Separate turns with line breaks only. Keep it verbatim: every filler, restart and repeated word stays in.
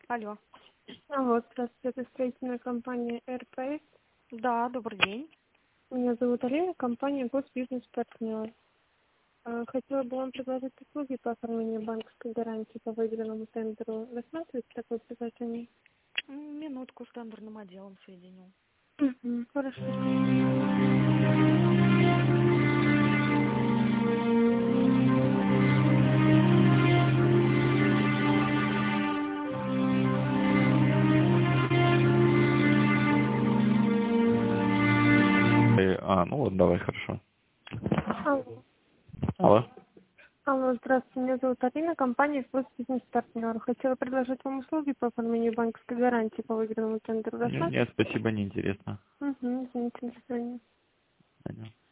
Алло.
Алло, здравствуйте, это строительная компания эр пэ эс.
Да, добрый день.
Меня зовут Алина, компания Госбизнес-партнер. Э, Хотела бы вам предложить услуги по оформлению банковской гарантии по выигранному тендеру. Рассматриваете такое предложение?
М, Минутку с тендерным отделом соединю.
Мгм, хорошо.
Э, А, ну вот, давай, хорошо.
Алло.
Алло.
Алло, здравствуйте, меня зовут Алина, компания Госбизнес-партнер. Хотела предложить вам услуги по оформлению банковской гарантии по выигранному тендеру.
Нет, нет,
Рассматриваете?
спасибо, неинтересно.
Угу, извините, до свидания.
Понятно.